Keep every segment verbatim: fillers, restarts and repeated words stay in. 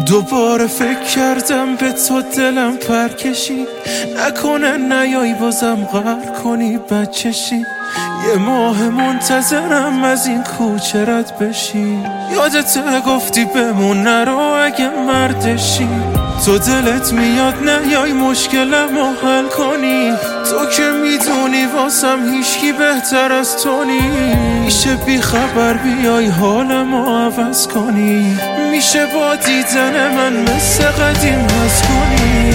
دوباره فکر کردم به تو دلم پر کشید، نکنه نیایی بازم غر کنی بچشی. یه ماه منتظرم از این کوچه رد بشی، یادت گفتی بمون نرو اگه مردشی. تو دلت میاد نیای مشکلمو حل کنی، تو که میدونی واسم هیچکی بهتر از تو نی. میشه بی خبر بیای حالمو عوض کنی، میشه با دیدن من مثل قدیم هست کنی.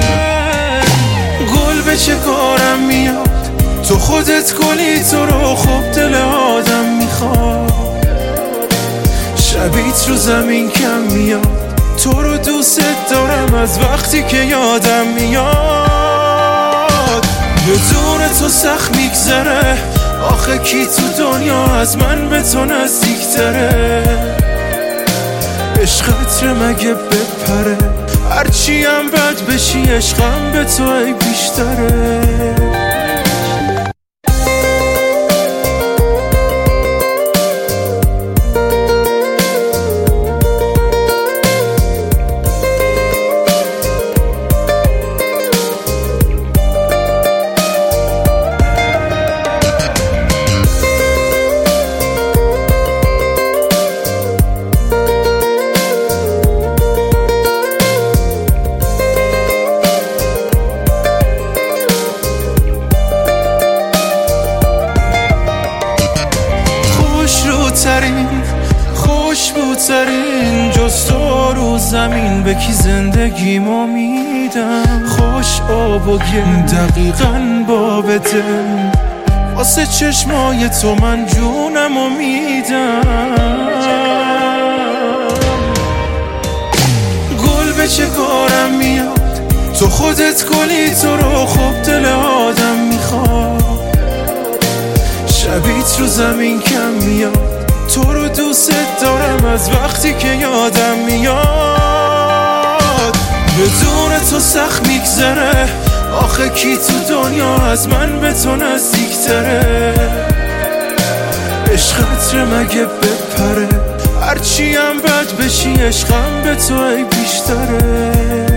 گل به چه کارم میاد، تو خودت گلی، تو رو خوب دل آدم میخواد. شبیت رو زمین کم میاد، تو رو دوست دارم از وقتی که یادم میاد. بدون تو سخت میگذره، آخه کی تو دنیا از من به تو نزدیکتره. عشقت مگه بپره، هرچی هم بد بشی عشقم به تو ای بیشتره. خوشبوترین جز تو رو زمین به کی زندگیمو میدم. خوش آب و گل دقیقاً باب دل، واسه چشمای تو من جونمو میدم. گل به چه کارم میاد، تو خودت گلی، تو رو خوب دل آدم میخواد. شبیت رو زمین کم میاد، تو رو دوست دارم از وقتی که یادم میاد. بدون تو سخت میگذره، آخه کی تو دنیا از من به تو نزدیکتره. عشقت مگه بپره، هرچی هم بد بشی عشقم به تو ای بیشتره.